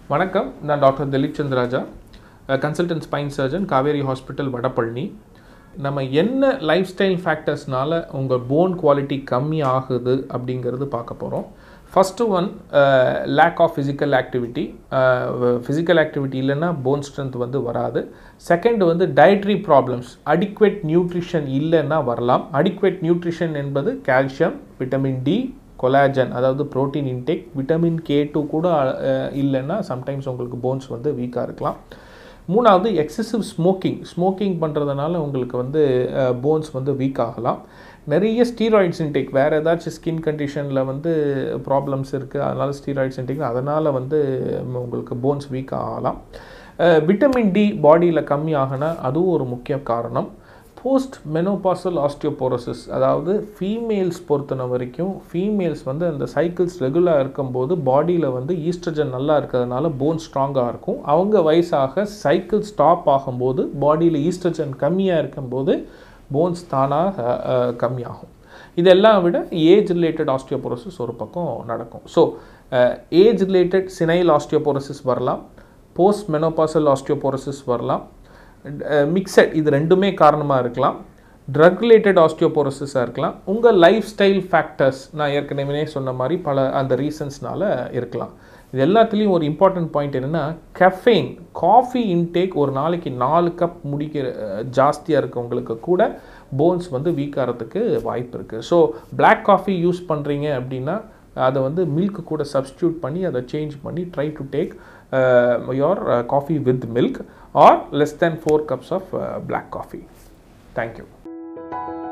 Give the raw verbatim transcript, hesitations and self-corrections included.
வணக்கம், நான் doctor Dileep Chandraja, consultant spine surgeon, Kauvery hospital, Vadapalani. நம்ம என்ன லைஃப் ஸ்டைல் ஃபேக்டர்ஸ்னால உங்கள் போன் குவாலிட்டி கம்மி ஆகுது அப்படிங்கிறது பார்க்க போகிறோம். First one, lack of physical activity. Physical activity இல்லைன்னா போன் ஸ்ட்ரென்த் வந்து வராது. செகண்ட் வந்து டயட்ரி ப்ராப்ளம்ஸ், அடிக்வேட் நியூட்ரிஷன் இல்லைன்னா வரலாம். அடிக்வேட் நியூட்ரிஷன் என்பது கால்சியம், விட்டமின் டி, கொலாஜன், அதாவது protein intake, vitamin K two கூட இல்லைன்னா சம்டைம்ஸ் உங்களுக்கு போன்ஸ் வந்து வீக்காக இருக்கலாம். மூணாவது எக்ஸசிவ் ஸ்மோக்கிங். ஸ்மோக்கிங் பண்ணுறதுனால உங்களுக்கு வந்து போன்ஸ் வந்து வீக் ஆகலாம். நிறைய ஸ்டீராய்ட்ஸ் இன்டேக், வேறு ஏதாச்சும் ஸ்கின் கண்டிஷனில் வந்து ப்ராப்ளம்ஸ் இருக்குது, அதனால் ஸ்டீராய்ட்ஸ் இன்டேக், அதனால் வந்து உங்களுக்கு போன்ஸ் வீக் ஆகலாம். விட்டமின் டி பாடியில் கம்மி ஆகினா அதுவும் ஒரு முக்கிய காரணம். போஸ்ட் மெனோபாசல் ஆஸ்டியோபோரோசிஸ், அதாவது ஃபீமேல்ஸ் பொறுத்தன வரைக்கும் ஃபீமேல்ஸ் வந்து அந்த சைக்கிள்ஸ் ரெகுலராக இருக்கும்போது பாடியில் வந்து ஈஸ்ட்ரஜன் நல்லா இருக்கிறதுனால போன் ஸ்ட்ராங்காக இருக்கும். அவங்க வயசாக சைக்கிள் ஸ்டாப் ஆகும்போது பாடியில் ஈஸ்ட்ரஜன் கம்மியாக இருக்கும்போது போன்ஸ் தானாக கம்மியாகும். இதெல்லாம் விட ஏஜ் ரிலேட்டட் ஆஸ்டியோபோரோசிஸ் ஒரு பக்கம் நடக்கும். So age related senile osteoporosis வரலாம், போஸ்ட் மெனோபாசல் ஆஸ்டியோபோரோசிஸ் வரலாம், மிக்சட், இது ரெண்டுமே காரணமாக இருக்கலாம். ட்ரக் ரிலேட்டட் ஆஸ்டியோபோரோசிஸாக இருக்கலாம். உங்கள் லைஃப் ஸ்டைல் ஃபேக்டர்ஸ் நான் ஏற்கனவே சொன்ன மாதிரி பல அந்த ரீசன்ஸ்னால இருக்கலாம். இது எல்லாத்துலேயும் ஒரு இம்பார்ட்டன்ட் பாயிண்ட் என்னென்னா, கெஃபைன், காஃபி இன்டேக் ஒரு நாளைக்கு நாலு கப் முடிக்கிற ஜாஸ்தியாக இருக்கவங்களுக்கு கூட போன்ஸ் வந்து வீக் ஆகிறதுக்கு வாய்ப்பு இருக்குது. ஸோ பிளாக் காஃபி யூஸ் பண்ணுறீங்க அப்படின்னா அதை வந்து மில்க் கூட சப்ஸ்டியூட் பண்ணி அதை சேஞ்ச் பண்ணி try to take your uh, coffee with milk or less than four cups of uh, black coffee. Thank you.